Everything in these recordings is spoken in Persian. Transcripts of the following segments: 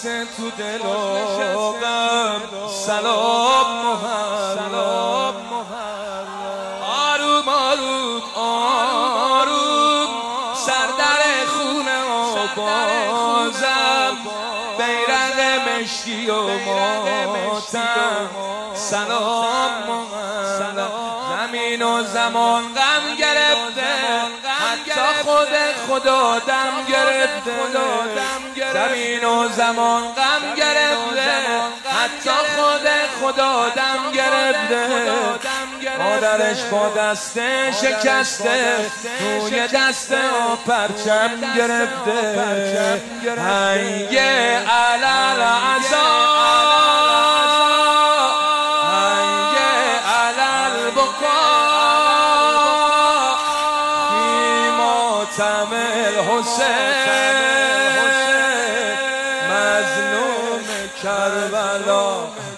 نشسته تو دل و غم سلام محرم آروم آروم آروم سر در خونه و بازم بیرق مشکی و ماتم سلام محرم زمین و زمان غم گرفته حتی خود خدا دم گرفته زمین و زمان غم گرفته حتی خود خدا دم گرفته مادرش با دسته شکسته توی دسته و پرچم گرفته هنگ علل عزا هنگ علل بکا فی ماتم الحسین مظلوم کربلا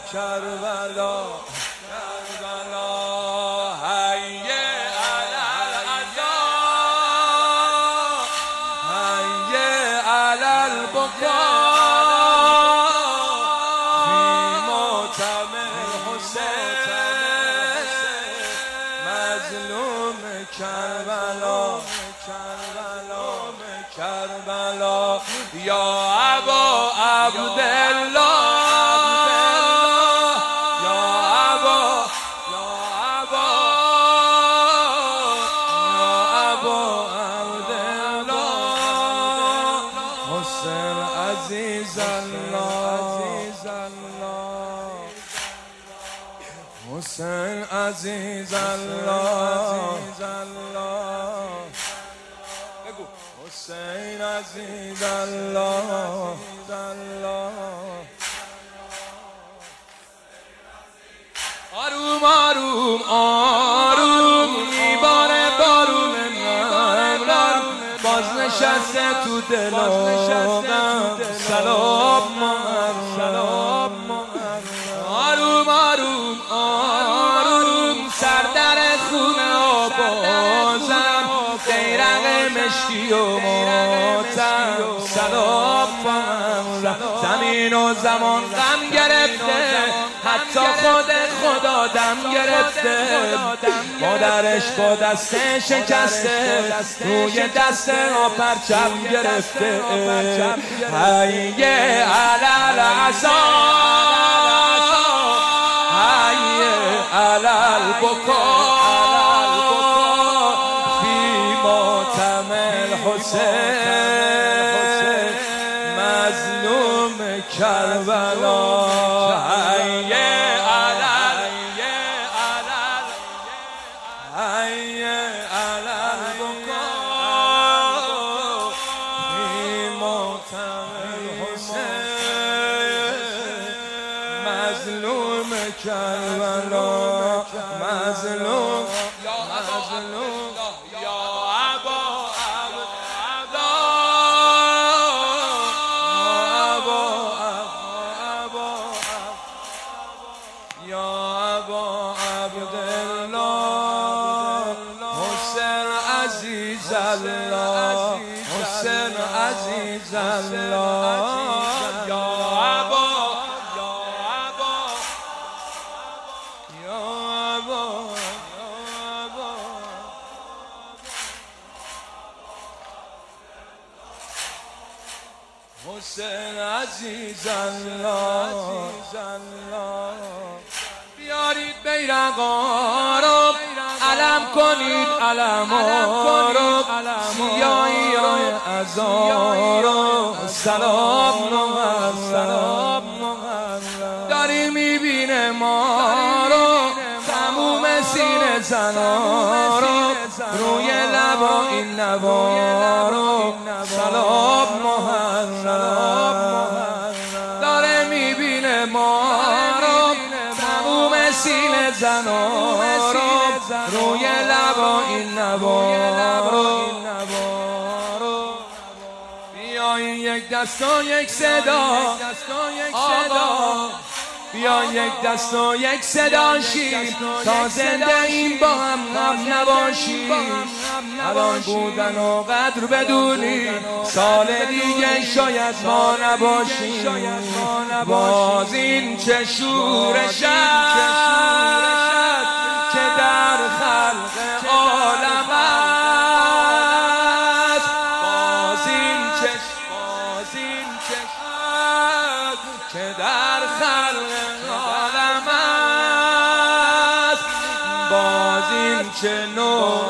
کربلا یا ابا عبدالله یا ابا عبدالله حسین عزیز الله حسین عزیز الله حسین عزیز الله آروم آروم آروم میباره بارون من باز نشسته تو دلم سلام آروم آروم آروم سر در خونه و بازم بیرق مشکی و ماتم سلام زمین و زمان غم گرفته حتی خود خدا دم گرفته مادرش با دسته شکسته توی دسته و پرچم گرفته هنگ علل عزا هنگ علل بکا مظلوم کربلا هی علل بکا فی ماتم الحسین مظلوم کربلا مظلوم حسین عزیز الله یا ابا حسین عزیز الله بیارید بیرقا رو علم کنید علما رو سیاهی های عزا رو سلام داری میبینه ما رو تموم سینه زنا رو روی لبا این نوا رو سلام داره میبینه ما رو تموم سینه زنا رو روی لبا این نوا رو بیاین یک دست و یک صدا آقا بیاین یک دست و یک صدا شیم تا زنده این با هم نباشیم الان بودن و قدر بدونی سال دیگه شاید ما نباشیم. باز این چه شورش که در خلق عالم است. باز این چه که در خلق عالم است. باز این چه نوع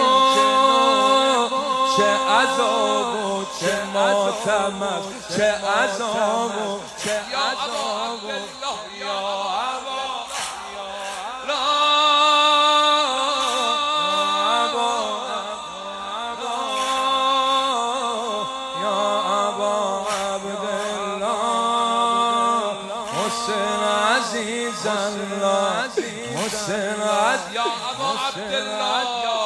چه عذاب و چه ماتم است. چه عذاب و چه عذاب یا حسین عزیز الله، حسین عزیز یا ابا عبدالله.